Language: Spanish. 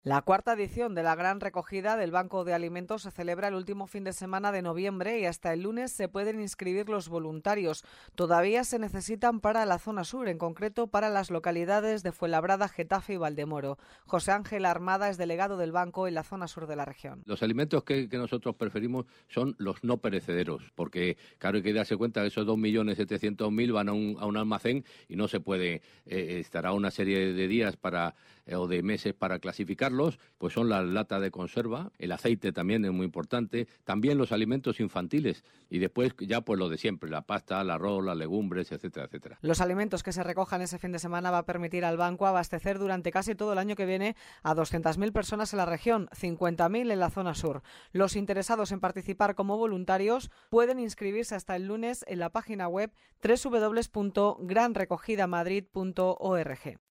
La cuarta edición de la Gran Recogida del Banco de Alimentos se celebra el último fin de semana de noviembre y hasta el lunes se pueden inscribir los voluntarios. Todavía se necesitan para la zona sur, en concreto para las localidades de Fuenlabrada, Getafe y Valdemoro. José Ángel Armada es delegado del banco en la zona sur de la región. Los alimentos que nosotros preferimos son los no perecederos, porque claro, hay que darse cuenta que esos 2.700.000 van a un almacén y no se puede, estará una serie de días o de meses para clasificarlos, pues son las latas de conserva, el aceite también es muy importante, también los alimentos infantiles y después ya pues lo de siempre, la pasta, el arroz, las legumbres, etcétera, etcétera. Los alimentos que se recojan ese fin de semana va a permitir al banco abastecer durante casi todo el año que viene a 200.000 personas en la región, 50.000 en la zona sur. Los interesados en participar como voluntarios pueden inscribirse hasta el lunes en la página web www.granrecogidamadrid.org.